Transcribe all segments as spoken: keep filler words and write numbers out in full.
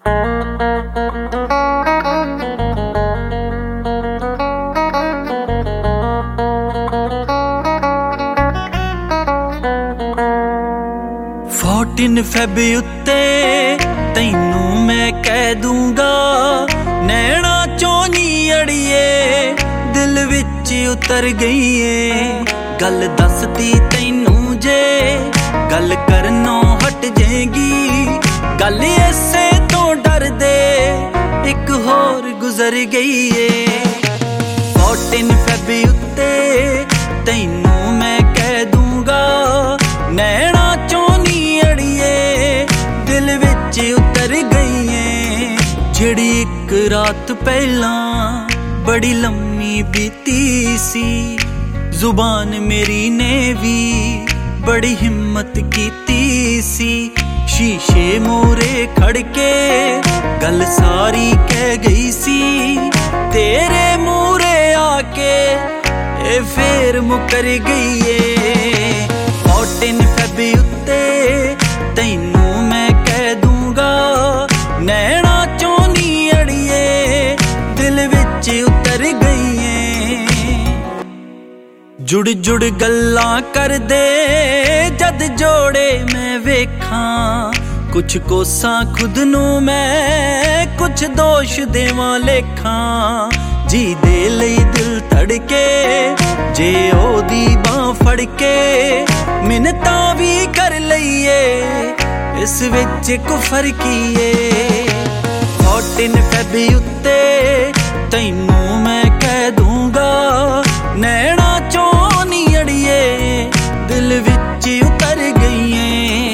Fourteen fab उत्ते तैनू मैं कह दूंगा, नैना चों नी अड़िए दिल विच उतर गई है। गल दसदी तैनू जे गल करनों हट जाएगी, गल इसे तो डर दे एक होर गुजर गई है। फोर्टीन फैब उत्ते तैनू मैं कह दूंगा, नैना चों नी अड़िए दिल विच उतर गई है। जिहड़ी एक रात पहला बड़ी लम्मी बीती सी, जुबान मेरी ने भी बड़ी हिम्मत कीती सी। शीशे मोरे खड़के गल सारी कह गई सी, तेरे मूरे आके ए फेर मुकर गई है। फोर्टीन फैब उत्ते तैनू मैं कह दूंगा, नैना चों नी अड़िए दिल विच उतर गई है। जुड़ जुड़ गल्लां कर दे जद जोड़े मैं वेखां, कुछ कोसां खुद नू मैं कुछ दोष देवां लेखां। जी दे लई दिल धड़के जे ओदी बां फड़ के, मिन्नतां भी कर लईए इस विच कुफर कीए। फोर्टीन फैब उत्ते तैनू मैं कह दूंगा, नैना चों नी अड़िए दिल विच उतर गई है।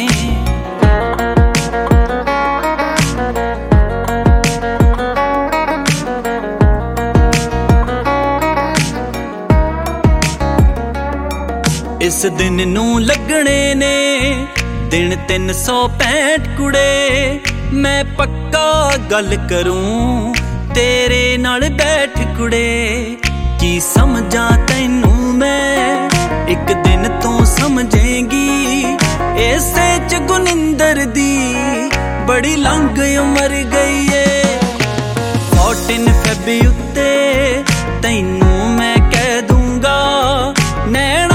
इस दिन नू लगने ने दिन तीन सौ पैंठ कुड़े, मैं पक्का गल करूं तेरे नाल बैठ कुड़े। की समझा तैनू मैं एक दिन तू समझेंगी, ऐसे च गुनिंदर दी बड़ी लंघ उमर गई है। फोर्टीन फैब उत्ते तैनू मैं कह दूंगा, नैना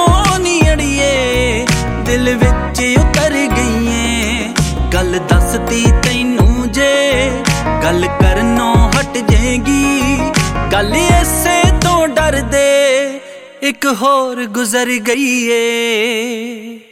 दिल विच उतर गई है। गल दसदी तैनू जे गल करनों हट जाएगी, गल इसे तो डर दे एक होर गुजर गई है।